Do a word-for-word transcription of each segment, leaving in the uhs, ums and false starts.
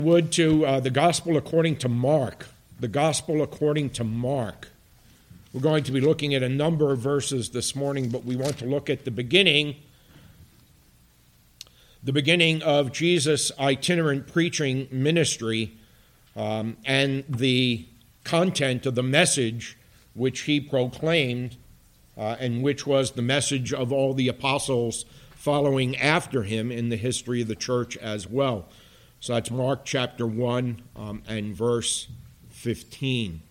Would to uh, the Gospel according to Mark. The Gospel according to Mark. We're going to be looking at a number of verses this morning, but we want to look at the beginning, the beginning of Jesus' itinerant preaching ministry um, and the content of the message which he proclaimed uh, and which was the message of all the apostles following after him in the history of the church as well. So that's Mark chapter one um, and verse fifteen.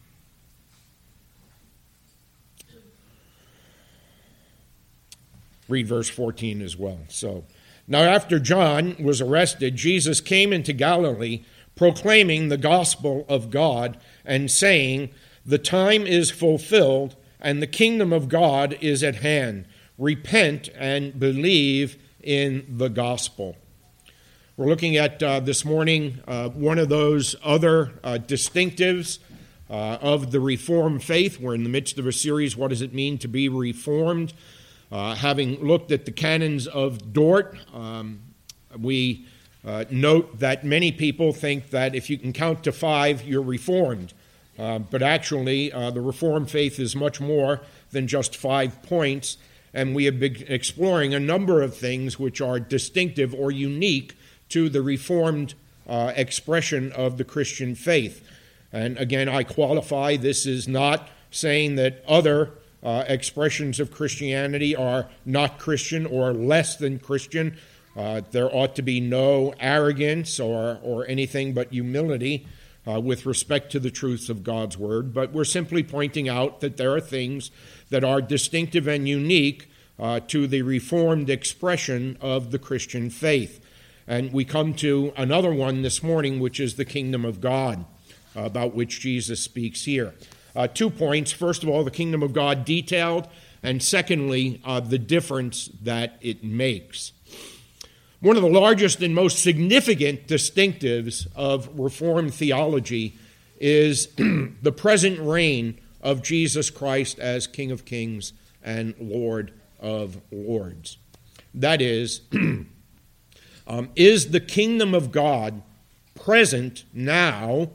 Read verse fourteen as well. So, now after John was arrested, Jesus came into Galilee, proclaiming the gospel of God and saying, "The time is fulfilled, and the kingdom of God is at hand. Repent and believe in the gospel." We're looking at uh, this morning uh, one of those other uh, distinctives uh, of the Reformed faith. We're in the midst of a series, What Does It Mean to Be Reformed? Uh, having looked at the canons of Dort, um, we uh, note that many people think that if you can count to five, you're Reformed. Uh, but actually, uh, the Reformed faith is much more than just five points, and we have been exploring a number of things which are distinctive or unique to the Reformed uh, expression of the Christian faith. And again, I qualify, this is not saying that other uh, expressions of Christianity are not Christian or less than Christian. Uh, there ought to be no arrogance or, or anything but humility uh, with respect to the truths of God's Word. But we're simply pointing out that there are things that are distinctive and unique uh, to the Reformed expression of the Christian faith. And we come to another one this morning, which is the kingdom of God, uh, about which Jesus speaks here. Uh, two points. First of all, the kingdom of God detailed, and secondly, uh, the difference that it makes. One of the largest and most significant distinctives of Reformed theology is the present reign of Jesus Christ as King of Kings and Lord of Lords. That is, Um, is the kingdom of God present now,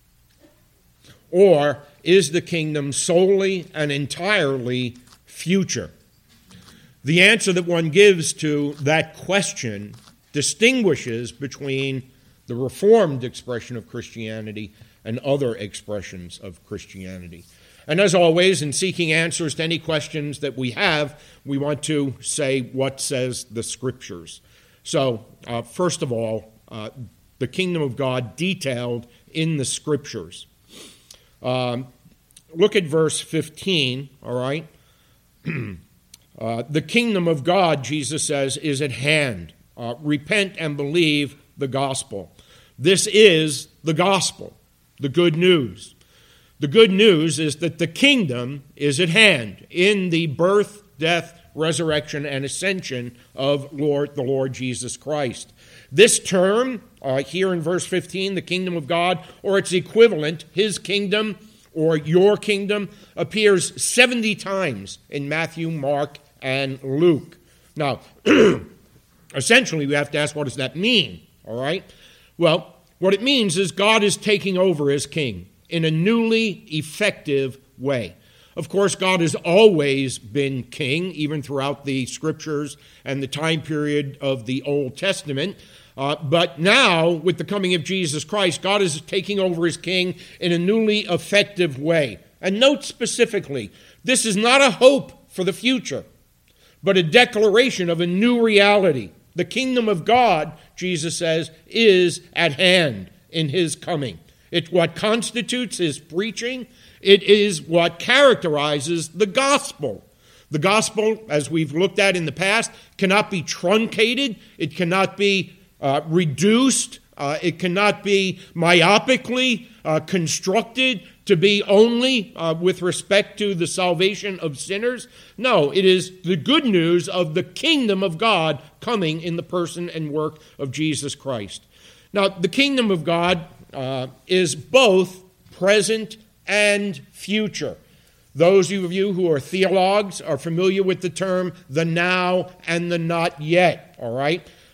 or is the kingdom solely and entirely future? The answer that one gives to that question distinguishes between the Reformed expression of Christianity and other expressions of Christianity. And as always, in seeking answers to any questions that we have, we want to say what says the Scriptures. So, uh, first of all, uh, the kingdom of God detailed in the Scriptures. Um, look at verse fifteen, all right? uh, the kingdom of God, Jesus says, is at hand. Uh, repent and believe the gospel. This is the gospel, the good news. The good news is that the kingdom is at hand in the birth, death, resurrection, and ascension of Lord, the Lord Jesus Christ. This term, uh, here in verse fifteen, the kingdom of God, or its equivalent, his kingdom or your kingdom, appears seventy times in Matthew, Mark, and Luke. Now, essentially, we have to ask, what does that mean? All right? Well, what it means is God is taking over as king in a newly effective way. Of course, God has always been king, even throughout the Scriptures and the time period of the Old Testament. Uh, but now, with the coming of Jesus Christ, God is taking over as king in a newly effective way. And note specifically, this is not a hope for the future, but a declaration of a new reality. The kingdom of God, Jesus says, is at hand in his coming. It's what constitutes his preaching. It is what characterizes the gospel. The gospel, as we've looked at in the past, cannot be truncated. It cannot be uh, reduced. Uh, it cannot be myopically uh, constructed to be only uh, with respect to the salvation of sinners. No, it is the good news of the kingdom of God coming in the person and work of Jesus Christ. Now, the kingdom of God uh, is both present and future. Those of you who are theologues are familiar with the term the now and the not yet, all right?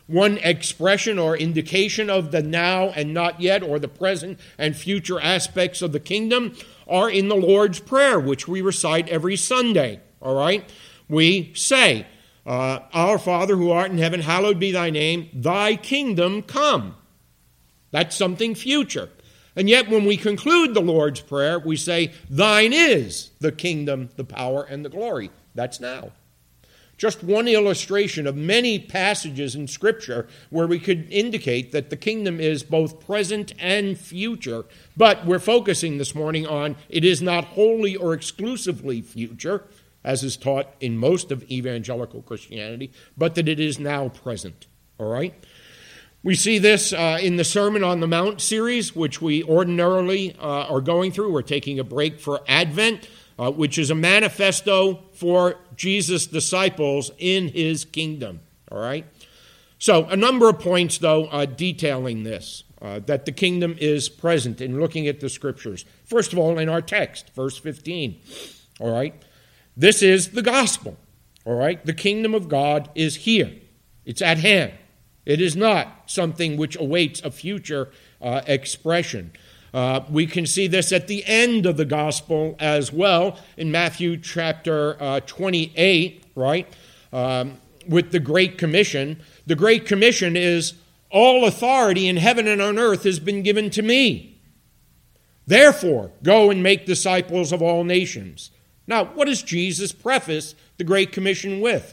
one expression or indication of the now and not yet, or the present and future aspects of the kingdom, are in the Lord's Prayer, which we recite every Sunday, all right? We say, uh, Our Father who art in heaven, hallowed be thy name, thy kingdom come. That's something future. And yet when we conclude the Lord's Prayer, we say, thine is the kingdom, the power, and the glory. That's now. Just one illustration of many passages in Scripture where we could indicate that the kingdom is both present and future. But we're focusing this morning on it is not wholly or exclusively future, as is taught in most of evangelical Christianity, but that it is now present. All right? We see this uh, in the Sermon on the Mount series, which we ordinarily uh, are going through. We're taking a break for Advent, uh, which is a manifesto for Jesus' disciples in his kingdom. All right? So a number of points, though, uh, detailing this, uh, that the kingdom is present in looking at the Scriptures. First of all, in our text, verse fifteen. All right? This is the gospel. All right? The kingdom of God is here. It's at hand. It is not something which awaits a future uh, expression. Uh, we can see this at the end of the gospel as well in Matthew chapter uh, twenty-eight, right, um, with the Great Commission. The Great Commission is, all authority in heaven and on earth has been given to me. Therefore, go and make disciples of all nations. Now, what does Jesus preface the Great Commission with?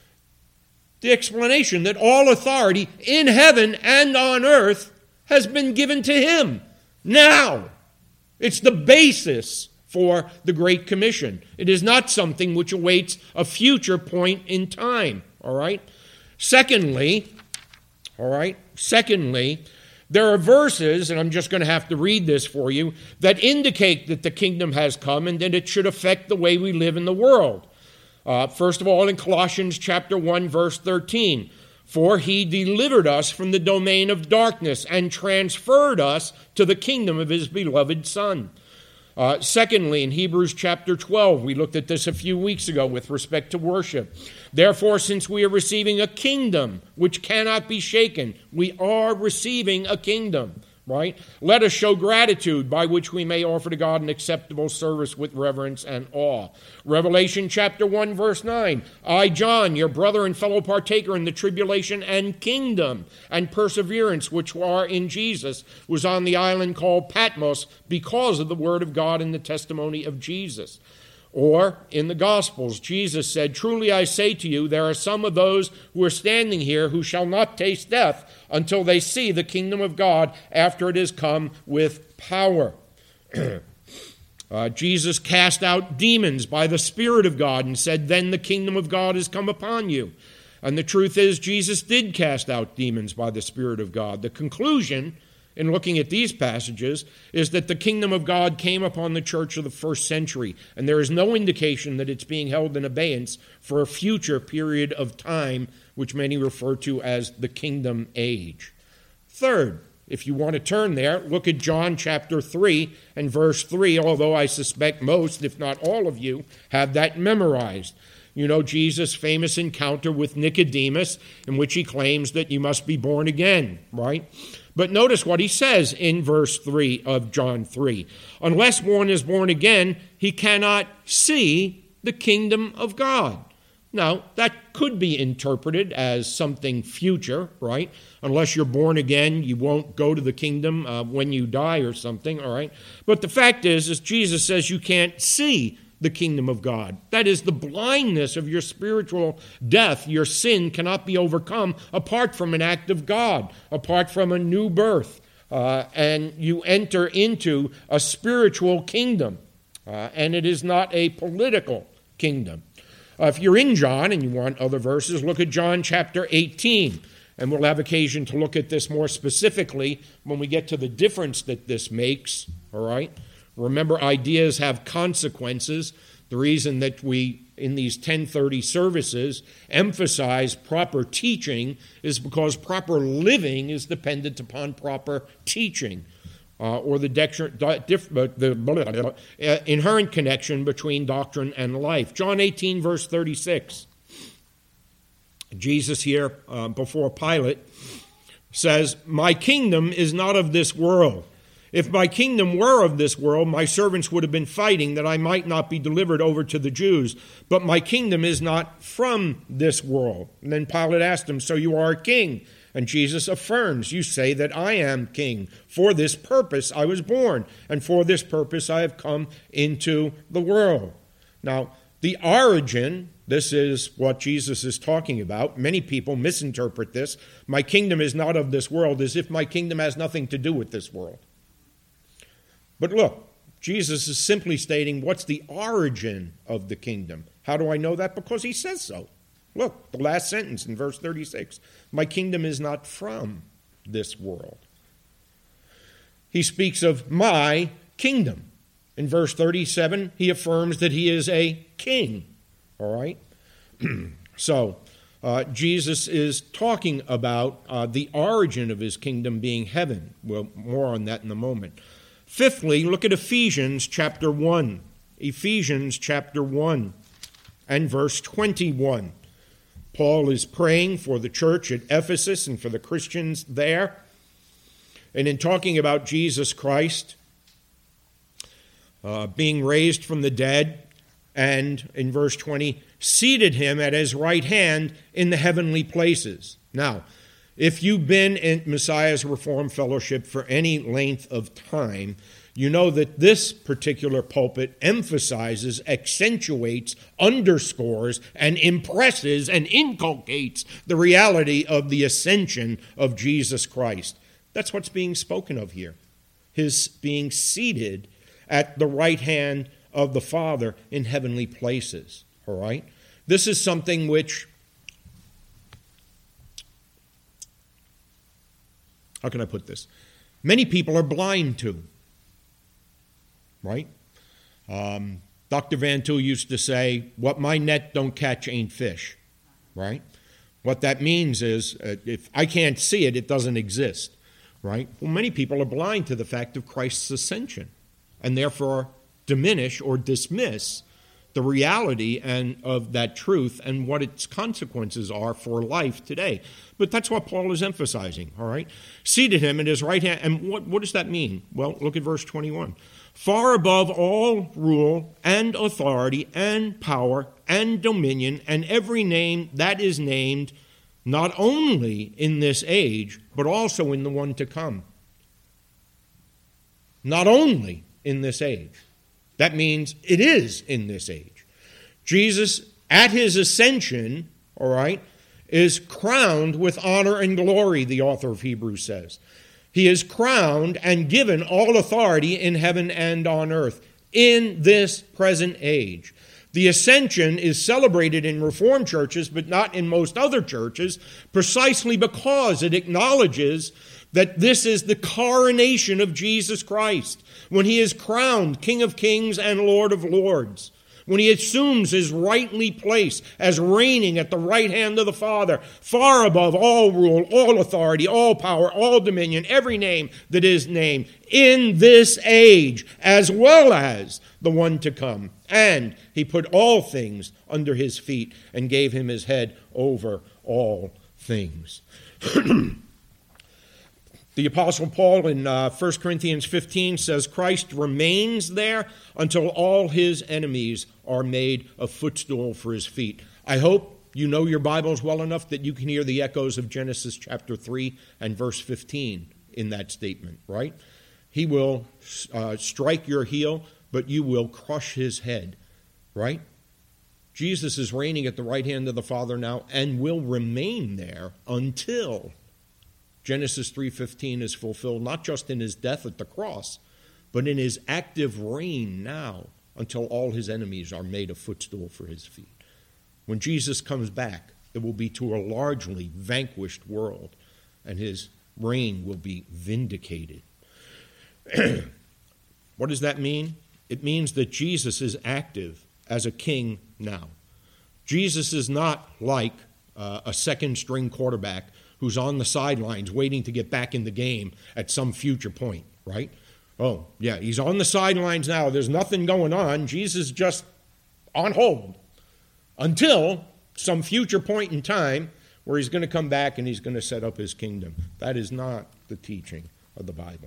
The explanation that all authority in heaven and on earth has been given to him. Now, it's the basis for the Great Commission. It is not something which awaits a future point in time, all right? Secondly, all right, secondly, there are verses, and I'm just going to have to read this for you, that indicate that the kingdom has come and that it should affect the way we live in the world. Uh, first of all, in Colossians chapter one, verse thirteen, for he delivered us from the domain of darkness and transferred us to the kingdom of his beloved Son. Uh, secondly, in Hebrews chapter twelve, we looked at this a few weeks ago with respect to worship. Therefore, since we are receiving a kingdom which cannot be shaken, we are receiving a kingdom, right? Let us show gratitude by which we may offer to God an acceptable service with reverence and awe. Revelation chapter one, verse nine, I, John, your brother and fellow partaker in the tribulation and kingdom and perseverance which are in Jesus, was on the island called Patmos because of the word of God and the testimony of Jesus. Or, in the Gospels, Jesus said, truly I say to you, there are some of those who are standing here who shall not taste death until they see the kingdom of God after it has come with power. uh, Jesus cast out demons by the Spirit of God and said, then the kingdom of God has come upon you. And the truth is, Jesus did cast out demons by the Spirit of God. The conclusion in looking at these passages is that the kingdom of God came upon the church of the first century, and there is no indication that it's being held in abeyance for a future period of time, which many refer to as the kingdom age. Third, if you want to turn there, look at John chapter three and verse three, although I suspect most, if not all of you, have that memorized. You know Jesus' famous encounter with Nicodemus, in which he claims that you must be born again, right? But notice what he says in verse three of John three. Unless one is born again, he cannot see the kingdom of God. Now, that could be interpreted as something future, right? Unless you're born again, you won't go to the kingdom uh, when you die or something, all right? But the fact is, is Jesus says you can't see the kingdom of God. That is, the blindness of your spiritual death, your sin cannot be overcome apart from an act of God, apart from a new birth. Uh, and you enter into a spiritual kingdom. Uh, and it is not a political kingdom. Uh, if you're in John and you want other verses, look at John chapter eighteen. And we'll have occasion to look at this more specifically when we get to the difference that this makes, all right? Remember, ideas have consequences. The reason that we, in these ten thirty services, emphasize proper teaching is because proper living is dependent upon proper teaching, uh, or the, dexter, dif, the blah, blah, blah, uh, inherent connection between doctrine and life. John eighteen, verse thirty-six. Jesus here, uh, before Pilate, says, "My kingdom is not of this world. If my kingdom were of this world, my servants would have been fighting that I might not be delivered over to the Jews. But my kingdom is not from this world." And then Pilate asked him, "So you are a king?" And Jesus affirms, "You say that I am king. For this purpose I was born, and for this purpose I have come into the world." Now, the origin, this is what Jesus is talking about. Many people misinterpret this. My kingdom is not of this world, as if my kingdom has nothing to do with this world. But look, Jesus is simply stating what's the origin of the kingdom. How do I know that? Because he says so. Look, the last sentence in verse thirty-six. My kingdom is not from this world. He speaks of my kingdom. In verse thirty-seven, he affirms that he is a king. All right? So, uh, Jesus is talking about uh, the origin of his kingdom being heaven. Well, more on that in a moment. Fifthly, look at Ephesians chapter one. Ephesians chapter one and verse twenty-one. Paul is praying for the church at Ephesus and for the Christians there. And in talking about Jesus Christ uh, being raised from the dead, and in verse twenty, seated him at his right hand in the heavenly places. Now, if you've been in Messiah's Reformed Fellowship for any length of time, you know that this particular pulpit emphasizes, accentuates, underscores, and impresses and inculcates the reality of the ascension of Jesus Christ. That's what's being spoken of here. His being seated at the right hand of the Father in heavenly places. All right? This is something which, how can I put this? Many people are blind to. Right? Um, Doctor Van Til used to say, what my net don't catch ain't fish. Right? What that means is, uh, if I can't see it, it doesn't exist. Right? Well, many people are blind to the fact of Christ's ascension, and therefore diminish or dismiss the reality and of that truth and what its consequences are for life today. But that's what Paul is emphasizing, all right? Seated him at his right hand. And what, what does that mean? Well, look at verse twenty-one. Far above all rule and authority and power and dominion and every name that is named, not only in this age, but also in the one to come. Not only in this age. That means it is in this age. Jesus, at his ascension, all right, is crowned with honor and glory, the author of Hebrews says. He is crowned and given all authority in heaven and on earth in this present age. The ascension is celebrated in Reformed churches, but not in most other churches, precisely because it acknowledges that this is the coronation of Jesus Christ, when he is crowned King of Kings and Lord of Lords, when he assumes his rightly place as reigning at the right hand of the Father, far above all rule, all authority, all power, all dominion, every name that is named, in this age, as well as the one to come. And he put all things under his feet and gave him his head over all things. The Apostle Paul in uh, First Corinthians fifteen says Christ remains there until all his enemies are made a footstool for his feet. I hope you know your Bibles well enough that you can hear the echoes of Genesis chapter three and verse fifteen in that statement, right? He will uh, strike your heel, but you will crush his head, right? Jesus is reigning at the right hand of the Father now and will remain there until Genesis three fifteen is fulfilled, not just in his death at the cross, but in his active reign now until all his enemies are made a footstool for his feet. When Jesus comes back, it will be to a largely vanquished world, and his reign will be vindicated. What does that mean? It means that Jesus is active as a king now. Jesus is not like uh, a second-string quarterback who's on the sidelines waiting to get back in the game at some future point, right? Oh, yeah, he's on the sidelines now. There's nothing going on. Jesus is just on hold until some future point in time where he's going to come back and he's going to set up his kingdom. That is not the teaching of the Bible.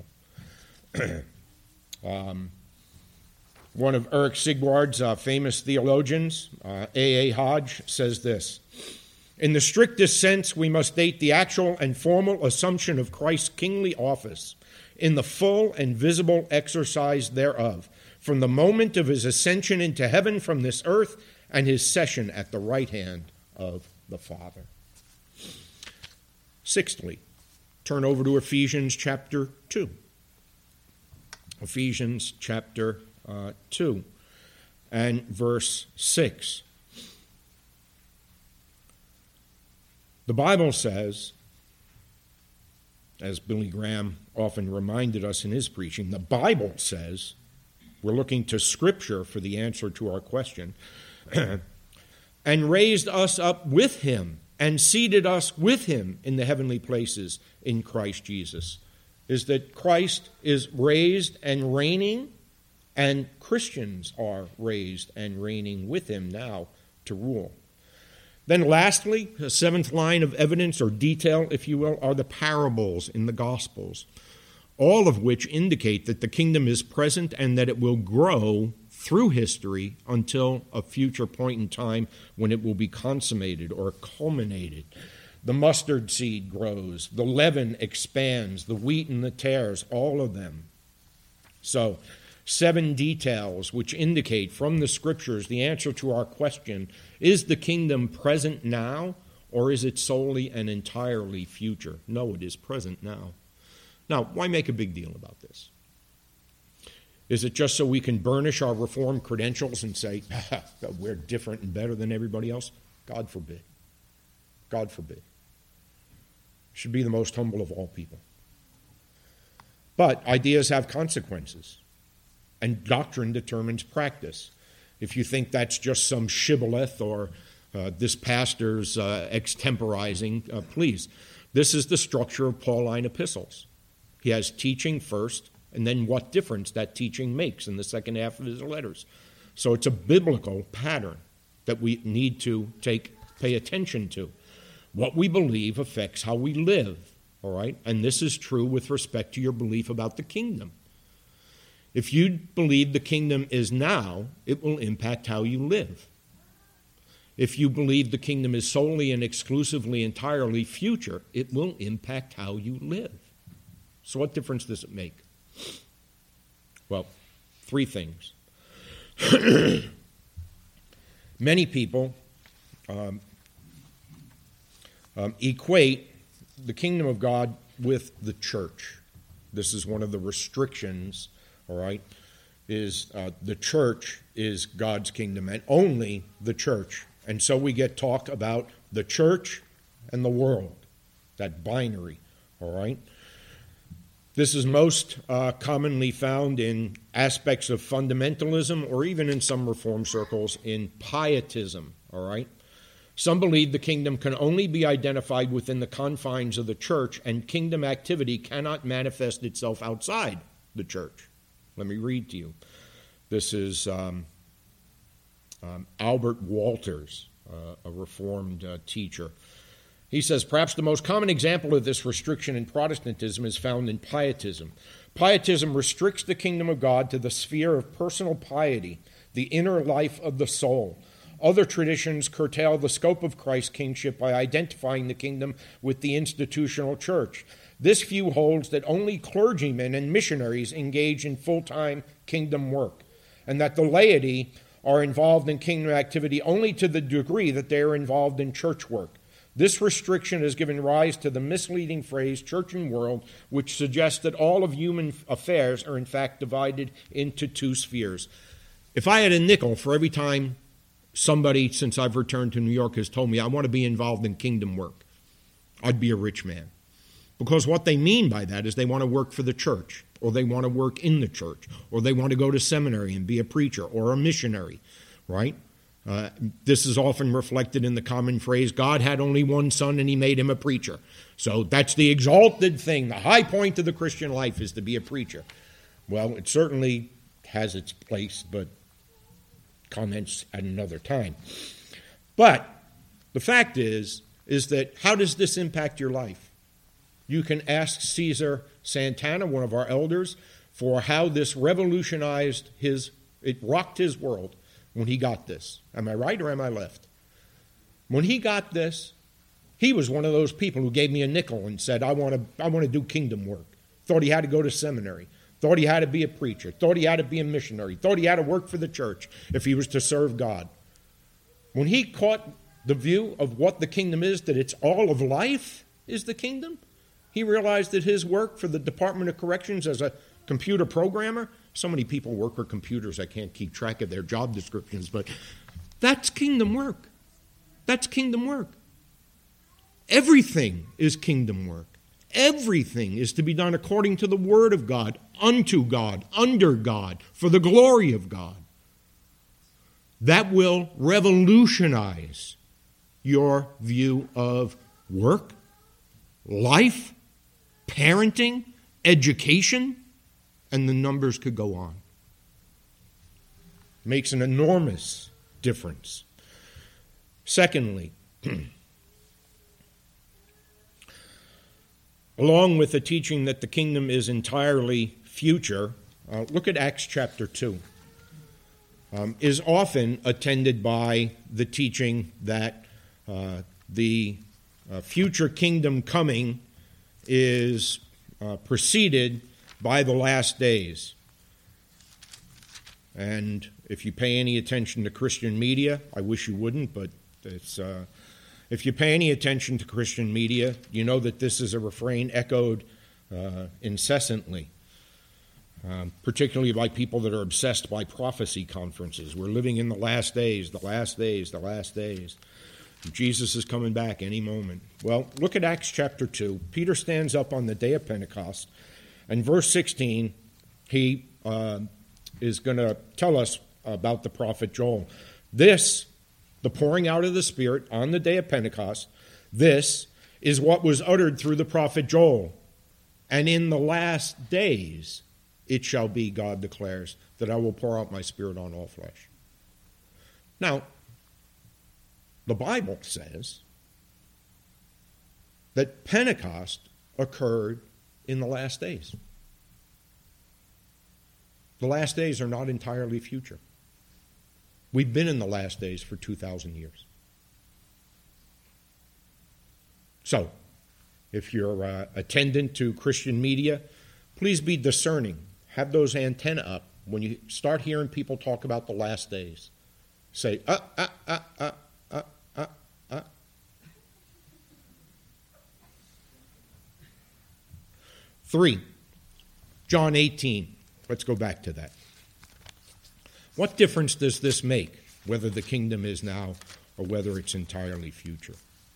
um, one of Eric Sigward's uh, famous theologians, uh, A A Hodge, says this: in the strictest sense, we must state the actual and formal assumption of Christ's kingly office in the full and visible exercise thereof, from the moment of his ascension into heaven from this earth and his session at the right hand of the Father. Sixthly, turn over to Ephesians chapter two. Ephesians chapter uh, two and verse six. The Bible says, as Billy Graham often reminded us in his preaching, the Bible says, we're looking to Scripture for the answer to our question, and raised us up with him and seated us with him in the heavenly places in Christ Jesus. Is that Christ is raised and reigning, and Christians are raised and reigning with him now to rule. Then lastly, a seventh line of evidence or detail, if you will, are the parables in the Gospels, all of which indicate that the kingdom is present and that it will grow through history until a future point in time when it will be consummated or culminated. The mustard seed grows, the leaven expands, the wheat and the tares, all of them. So, seven details which indicate from the Scriptures the answer to our question, is the kingdom present now, or is it solely and entirely future? No, it is present now. Now, why make a big deal about this? Is it just so we can burnish our Reformed credentials and say, we're different and better than everybody else? God forbid. God forbid. Should be the most humble of all people. But ideas have consequences, and doctrine determines practice. If you think that's just some shibboleth or uh, this pastor's uh, extemporizing, uh, please. This is the structure of Pauline epistles. He has teaching first, and then what difference that teaching makes in the second half of his letters. So it's a biblical pattern that we need to take pay attention to. What we believe affects how we live, all right? And this is true with respect to your belief about the kingdom. If you believe the kingdom is now, it will impact how you live. If you believe the kingdom is solely and exclusively, entirely future, it will impact how you live. So what difference does it make? Well, three things. Many people um, um, equate the kingdom of God with the church. This is one of the restrictions, all right, is uh, the church is God's kingdom and only the church. And so we get talk about the church and the world, that binary, all right? This is most uh, commonly found in aspects of fundamentalism or even in some Reform circles in pietism, all right? Some believe the kingdom can only be identified within the confines of the church, and kingdom activity cannot manifest itself outside the church. Let me read to you. This is um, um, Albert Walters, uh, a Reformed uh, teacher. He says, perhaps the most common example of this restriction in Protestantism is found in pietism. Pietism restricts the kingdom of God to the sphere of personal piety, the inner life of the soul. Other traditions curtail the scope of Christ's kingship by identifying the kingdom with the institutional church. This view holds that only clergymen and missionaries engage in full-time kingdom work, and that the laity are involved in kingdom activity only to the degree that they are involved in church work. This restriction has given rise to the misleading phrase church and world, which suggests that all of human affairs are in fact divided into two spheres. If I had a nickel for every time somebody since I've returned to New York has told me I want to be involved in kingdom work, I'd be a rich man. Because what they mean by that is they want to work for the church, or they want to work in the church, or they want to go to seminary and be a preacher or a missionary, right? Uh, this is often reflected in the common phrase, God had only one son and he made him a preacher. So that's the exalted thing. The high point of the Christian life is to be a preacher. Well, it certainly has its place, but comments at another time. But the fact is is that how does this impact your life? You can ask Caesar Santana, one of our elders, for how this revolutionized his, it rocked his world when he got this. Am I right or am I left? When he got this, he was one of those people who gave me a nickel and said, I want to I want to do kingdom work. Thought he had to go to seminary. Thought he had to be a preacher. Thought he had to be a missionary. Thought he had to work for the church if he was to serve God. When he caught the view of what the kingdom is, that it's all of life is the kingdom, he realized that his work for the Department of Corrections as a computer programmer, so many people work with computers I can't keep track of their job descriptions, but that's kingdom work. That's kingdom work. Everything is kingdom work. Everything is to be done according to the Word of God, unto God, under God, for the glory of God. That will revolutionize your view of work, life, parenting, education, and the numbers could go on. Makes an enormous difference. Secondly, along with the teaching that the kingdom is entirely future, uh, look at Acts chapter two. Um, is often attended by the teaching that uh, the uh, future kingdom coming is uh, preceded by the last days. And if you pay any attention to Christian media, I wish you wouldn't, but it's uh, if you pay any attention to Christian media, you know that this is a refrain echoed uh, incessantly. Um, particularly by people that are obsessed by prophecy conferences. We're living in the last days, the last days, the last days. Jesus is coming back any moment. Well, look at Acts chapter two. Peter stands up on the day of Pentecost, and verse sixteen, he uh, is going to tell us about the prophet Joel. This, the pouring out of the Spirit on the day of Pentecost, this is what was uttered through the prophet Joel. And in the last days, it shall be, God declares, that I will pour out my Spirit on all flesh. Now, the Bible says that Pentecost occurred in the last days. The last days are not entirely future. We've been in the last days for two thousand years. So, if you're uh, attendant to Christian media, please be discerning. Have those antennae up. When you start hearing people talk about the last days, say, uh, uh, uh, uh, uh, uh, uh. Three, John eighteen. Let's go back to that. What difference does this make, whether the kingdom is now or whether it's entirely future?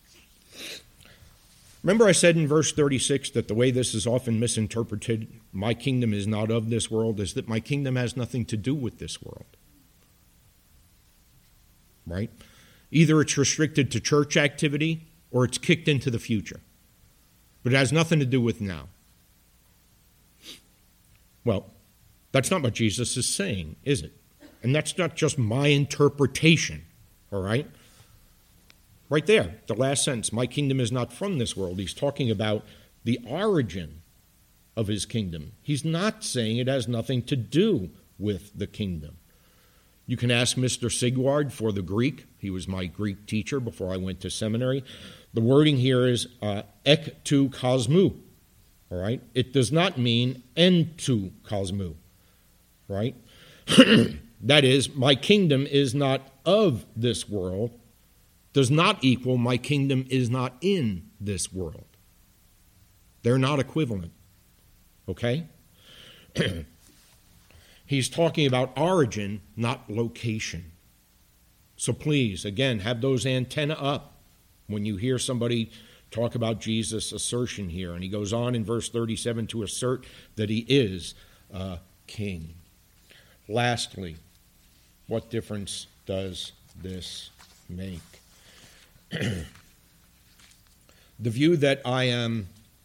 Remember I said in verse thirty-six that the way this is often misinterpreted, my kingdom is not of this world, is that my kingdom has nothing to do with this world. Right? Either it's restricted to church activity or it's kicked into the future. But it has nothing to do with now. Well, that's not what Jesus is saying, is it? And that's not just my interpretation, all right? Right there, the last sentence, my kingdom is not from this world. He's talking about the origin of his kingdom. He's not saying it has nothing to do with the kingdom. You can ask Mister Sigward for the Greek. He was my Greek teacher before I went to seminary. The wording here is uh, ek tu kosmou, all right? It does not mean en tu kosmou, right? That is, my kingdom is not of this world, does not equal my kingdom is not in this world. They're not equivalent. Okay? He's talking about origin, not location. So please, again, have those antennae up when you hear somebody talk about Jesus' assertion here. And he goes on in verse thirty-seven to assert that he is a king. Lastly, what difference does this make? The view that I am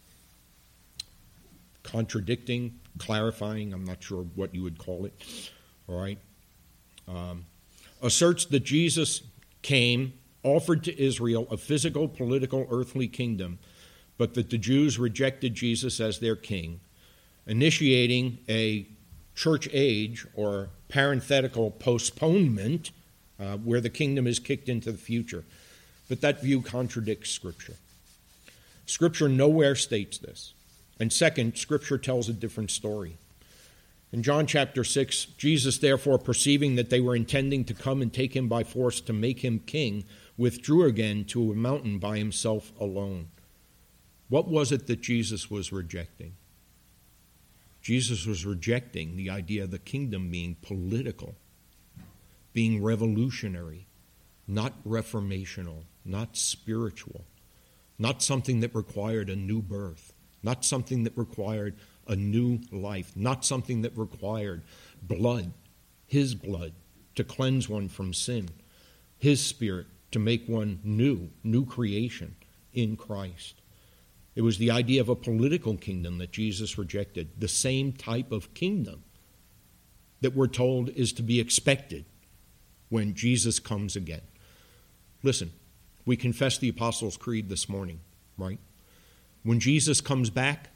contradicting, clarifying, I'm not sure what you would call it, all right, um, asserts that Jesus came offered to Israel a physical, political, earthly kingdom, but that the Jews rejected Jesus as their king, initiating a church age or parenthetical postponement uh, where the kingdom is kicked into the future. But that view contradicts Scripture. Scripture nowhere states this. And second, Scripture tells a different story. In John chapter six, Jesus, therefore, perceiving that they were intending to come and take him by force to make him king, withdrew again to a mountain by himself alone. What was it that Jesus was rejecting? Jesus was rejecting the idea of the kingdom being political, being revolutionary, not reformational, not spiritual, not something that required a new birth, not something that required a new life, not something that required blood, his blood, to cleanse one from sin, his Spirit to make one new, new creation in Christ. It was the idea of a political kingdom that Jesus rejected, the same type of kingdom that we're told is to be expected when Jesus comes again. Listen, we confessed the Apostles' Creed this morning, right? When Jesus comes back,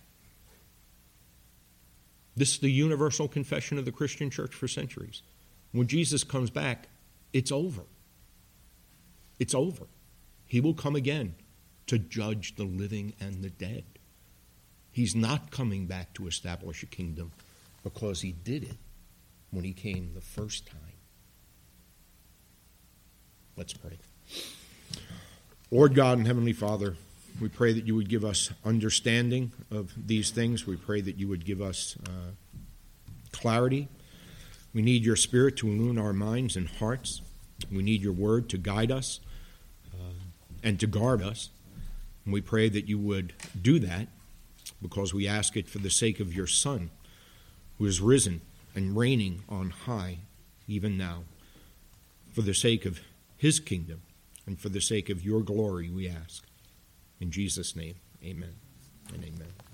this is the universal confession of the Christian church for centuries. When Jesus comes back, it's over. It's over. He will come again to judge the living and the dead. He's not coming back to establish a kingdom because he did it when he came the first time. Let's pray. Lord God and Heavenly Father, we pray that you would give us understanding of these things. We pray that you would give us uh, clarity. We need your Spirit to illumine our minds and hearts. We need your word to guide us uh, and to guard us. And we pray that you would do that because we ask it for the sake of your Son, who is risen and reigning on high even now. For the sake of his kingdom and for the sake of your glory, we ask. In Jesus' name, amen and amen.